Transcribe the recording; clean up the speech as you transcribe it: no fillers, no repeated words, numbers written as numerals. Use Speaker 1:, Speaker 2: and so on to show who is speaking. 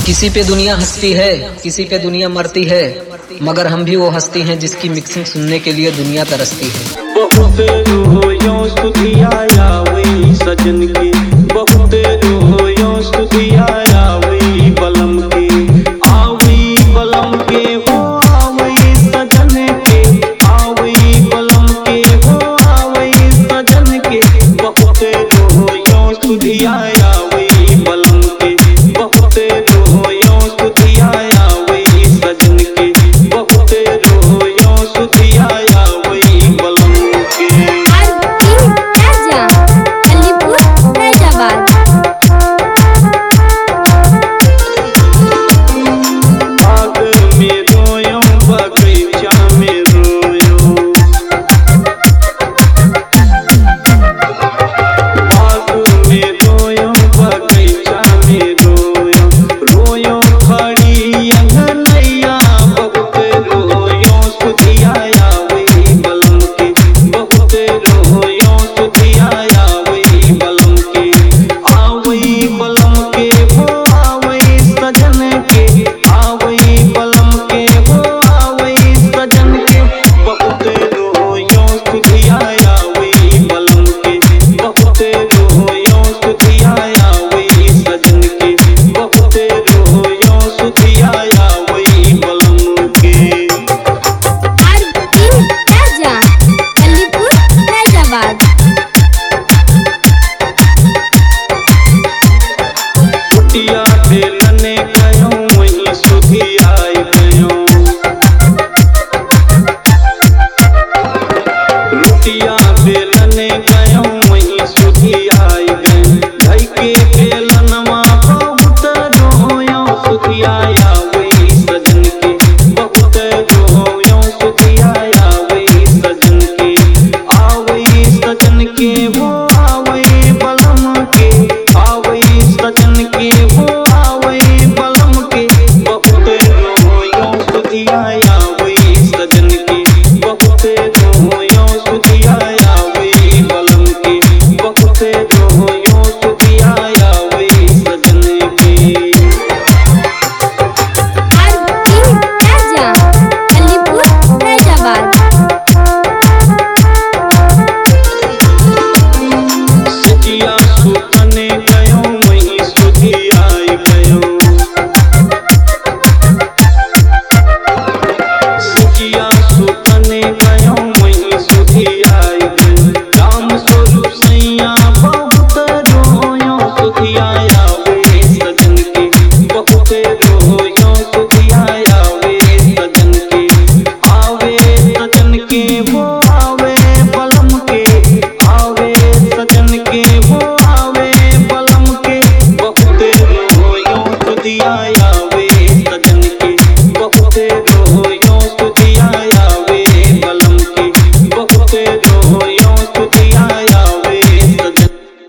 Speaker 1: किसी पे दुनिया हंसती है, किसी पे दुनिया मरती है, मगर हम भी वो हस्ती हैं जिसकी मिक्सिंग सुनने के लिए दुनिया तरसती है।
Speaker 2: बहुत रोयो स्तुतिया यावे सजन की, बहुत रोयो स्तुतिया यावे बलम के, आवे बलम के हो आवे सजन के, आवे बलम के हो आवे सजन के, बहुत रोयो स्तुतिया यावे बलम के, बहुत रोयो स्तुतिया यावे सजन के, बहुत रोयो स्तुतिया यावे बलम के।
Speaker 3: राजा अलीपुर फैजाबाद।
Speaker 2: बाग में रोयो बगीचा में रोयो, बाग में रोयो बगीचा में रोयो, रोयो खड़ी अंगनैया, बहुत रोयो स्तुतिया यावे बलम के, बहुत रोयो स्तुतिया यावे बलम के, आवे बलम के हो आवे सजन के, आवे बलम के हो आवे सजन के, बहुत रोयो स्तुतिया यावे बलम के, बहुत रोयो स्तुतिया यावे सजन के, बहुत रोयो स्तुतिया यावे बलम के।
Speaker 3: राजा अलीपुर फैजाबाद।
Speaker 2: कुटिया बेलने गयो वहीं सुधी आई गयो, रोटिया बेलने गयो वहीं सुधी आई गयो, धई के बेलनवा बहुत रोयो सुधिया